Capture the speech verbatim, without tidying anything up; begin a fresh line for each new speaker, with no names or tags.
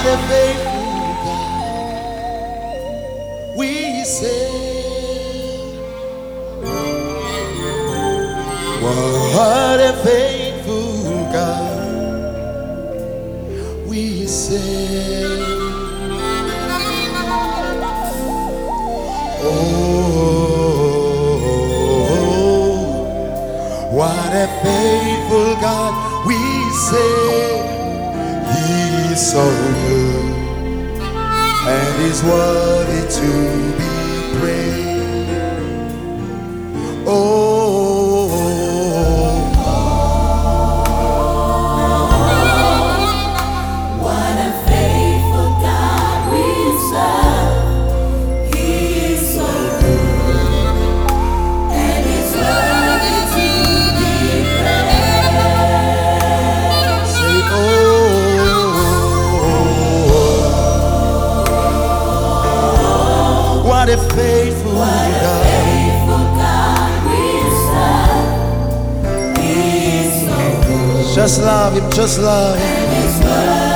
What a faithful God we serve. What a faithful God we serve. Oh, what a faithful God we serve. He is so good and is worthy to be praised. Oh,
what a faithful God we serve. He is so good and is worthy to be praised.
say oh. What a faithful
What a
God.
faithful God we serve. He is so good
Just love Him, just love Him.
and is worthy